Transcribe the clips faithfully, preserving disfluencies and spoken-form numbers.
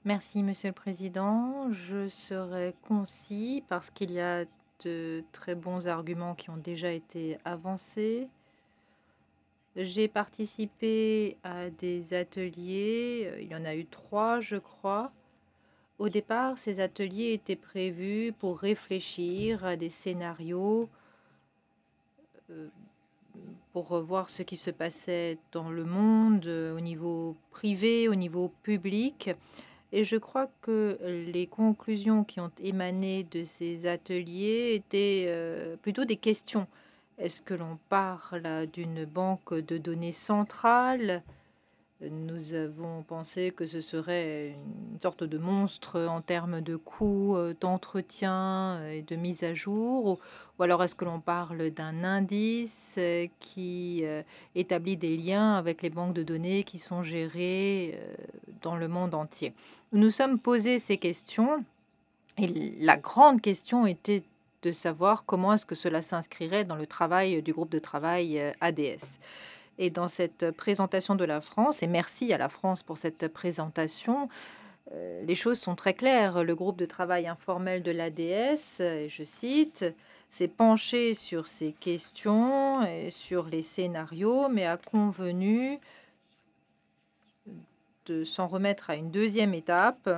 Merci, Monsieur le Président. Je serai concis parce qu'il y a de très bons arguments qui ont déjà été avancés. J'ai participé à des ateliers, euh, il y en a eu trois, je crois. Au départ, ces ateliers étaient prévus pour réfléchir à des scénarios, euh, pour revoir ce qui se passait dans le monde, euh, au niveau privé, au niveau public. Et je crois que les conclusions qui ont émané de ces ateliers étaient euh, plutôt des questions. Est-ce que l'on parle d'une banque de données centrale? Nous avons pensé que ce serait une sorte de monstre en termes de coûts euh, d'entretien et de mise à jour, ou, ou alors est-ce que l'on parle d'un indice euh, qui euh, établit des liens avec les banques de données qui sont gérées euh, dans le monde entier? Nous nous sommes posé ces questions et la grande question était de savoir comment est-ce que cela s'inscrirait dans le travail du groupe de travail euh, A D S. Et dans cette présentation de la France, et merci à la France pour cette présentation, euh, les choses sont très claires. Le groupe de travail informel de l'A D S, euh, je cite, s'est penché sur ces questions et sur les scénarios, mais a convenu de s'en remettre à une deuxième étape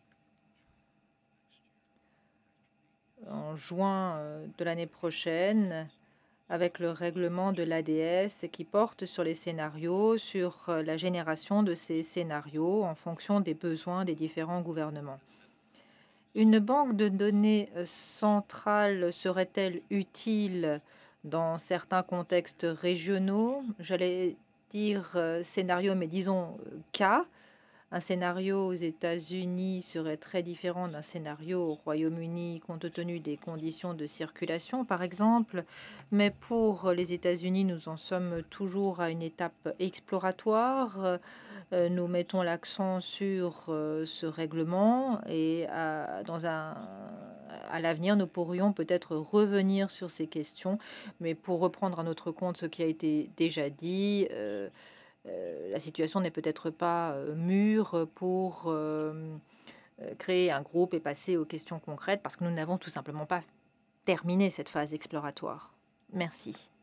en juin euh, de l'année prochaine, avec le règlement de l'A D S qui porte sur les scénarios, sur euh, la génération de ces scénarios en fonction des besoins des différents gouvernements. Une banque de données euh, centrale serait-elle utile dans certains contextes régionaux? J'allais dire euh, scénario, mais disons euh, cas. Un scénario aux États-Unis serait très différent d'un scénario au Royaume-Uni compte tenu des conditions de circulation, par exemple. Mais pour les États-Unis, nous en sommes toujours à une étape exploratoire. Euh, nous mettons l'accent sur euh, ce règlement et à, dans un, à l'avenir, nous pourrions peut-être revenir sur ces questions. Mais pour reprendre à notre compte ce qui a été déjà dit, euh, euh, la situation n'est peut-être pas euh, mûre pour euh, euh, créer un groupe et passer aux questions concrètes parce que nous n'avons tout simplement pas terminé cette phase exploratoire. Merci.